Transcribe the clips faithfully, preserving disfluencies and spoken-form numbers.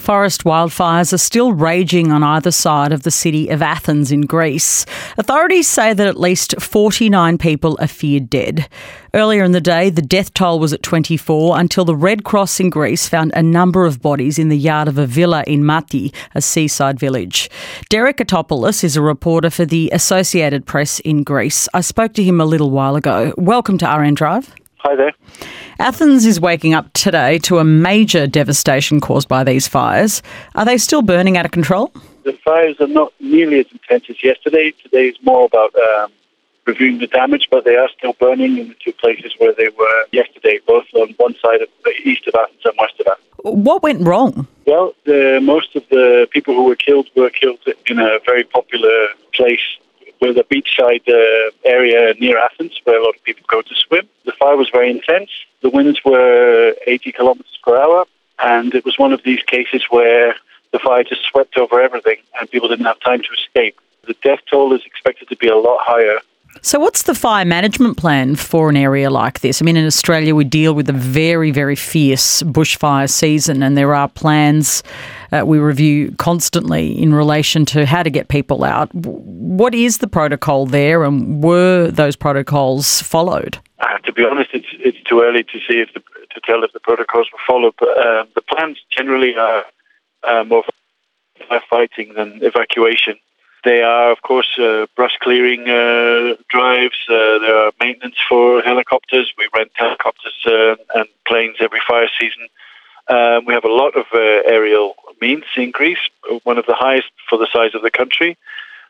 Forest wildfires are still raging on either side of the city of Athens in Greece. Authorities say that at least forty-nine people are feared dead. Earlier in the day, the death toll was at twenty-four until the Red Cross in Greece found a number of bodies in the yard of a villa in Mati, a seaside village. Derek Atopoulos is a reporter for the Associated Press in Greece. I spoke to him a little while ago. Welcome to R N Drive. Hi there. Athens is waking up today to a major devastation caused by these fires. Are they still burning out of control? The fires are not nearly as intense as yesterday. Today is more about um, reviewing the damage, but they are still burning in the two places where they were yesterday, both on one side of the east of Athens and west of Athens. What went wrong? Well, the, most of the people who were killed were killed in a very popular place with a beachside uh, area near Athens where a lot of people go to swim. The fire was very intense. The winds were eighty kilometers per hour, and it was one of these cases where the fire just swept over everything and people didn't have time to escape. The death toll is expected to be a lot higher. So what's the fire management plan for an area like this? I mean, in Australia, we deal with a very, very fierce bushfire season, and there are plans uh, we review constantly in relation to how to get people out. What is the protocol there, and were those protocols followed? Uh, to be honest, it's it's too early to see if the, to tell if the protocols were followed. But uh, the plans generally are uh, more firefighting than evacuation. They are, of course, uh, brush clearing uh, drives. Uh, there are maintenance for helicopters. We rent helicopters uh, and planes every fire season. Um, we have a lot of uh, aerial means in Greece, one of the highest for the size of the country.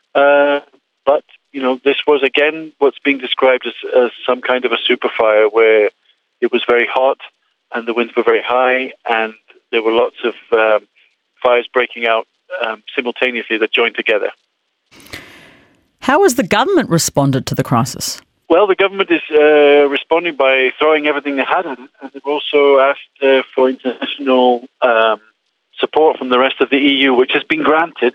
Uh, but, you know, this was, again, what's being described as, as some kind of a super fire where it was very hot and the winds were very high and there were lots of um, fires breaking out um, simultaneously that joined together. How has the government responded to the crisis? Well, the government is uh, responding by throwing everything they had at it, and they've also asked uh, for international um, support from the rest of the E U, which has been granted.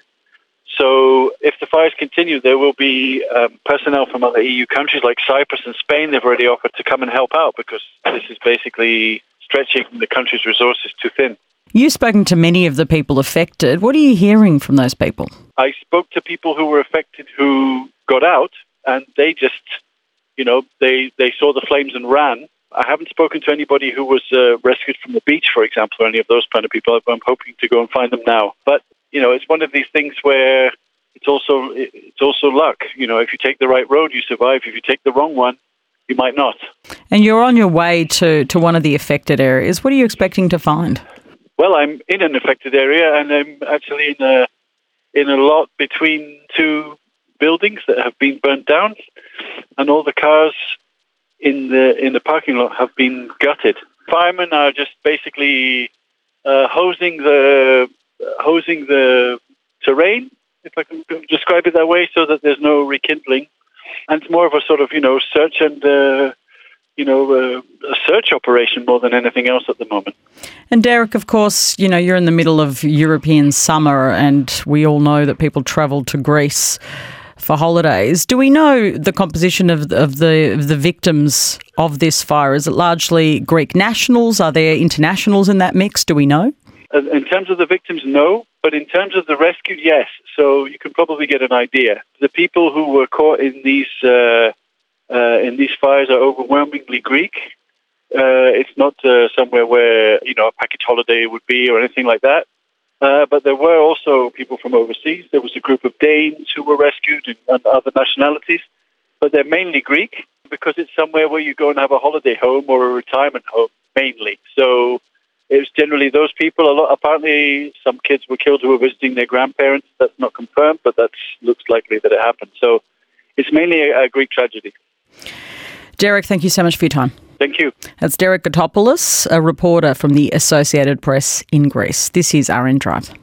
So if the fires continue, there will be um, personnel from other E U countries like Cyprus and Spain. They've already offered to come and help out because this is basically stretching the country's resources too thin. You've spoken to many of the people affected. What are you hearing from those people? I spoke to people who were affected who got out, and they just, you know, they, they saw the flames and ran. I haven't spoken to anybody who was uh, rescued from the beach, for example, or any of those kind of people. I'm hoping to go and find them now. But, you know, it's one of these things where it's also it's also luck. You know, if you take the right road, you survive. If you take the wrong one, you might not. And you're on your way to, to one of the affected areas. What are you expecting to find? Well, I'm in an affected area, and I'm actually in a in a lot between two buildings that have been burnt down, and all the cars in the in the parking lot have been gutted. Firemen are just basically uh, hosing the hosing the terrain, if I can describe it that way, so that there's no rekindling, and it's more of a sort of you know search and. Uh, you know, uh, a search operation more than anything else at the moment. And Derek, of course, you know, you're in the middle of European summer and we all know that people travel to Greece for holidays. Do we know the composition of, of the of the victims of this fire? Is it largely Greek nationals? Are there internationals in that mix? Do we know? In terms of the victims, no. But in terms of the rescued, yes. So you can probably get an idea. The people who were caught in these... Uh, Uh, and these fires are overwhelmingly Greek. Uh, it's not uh, somewhere where, you know, a package holiday would be or anything like that. Uh, but there were also people from overseas. There was a group of Danes who were rescued and, and other nationalities. But they're mainly Greek because it's somewhere where you go and have a holiday home or a retirement home, mainly. So it was generally those people. A lot, apparently some kids were killed who were visiting their grandparents. That's not confirmed, but that looks likely that it happened. So it's mainly a, a Greek tragedy. Derek, thank you so much for your time. Thank you. That's Derek Atopoulos, a reporter from the Associated Press in Greece. This is R N Drive.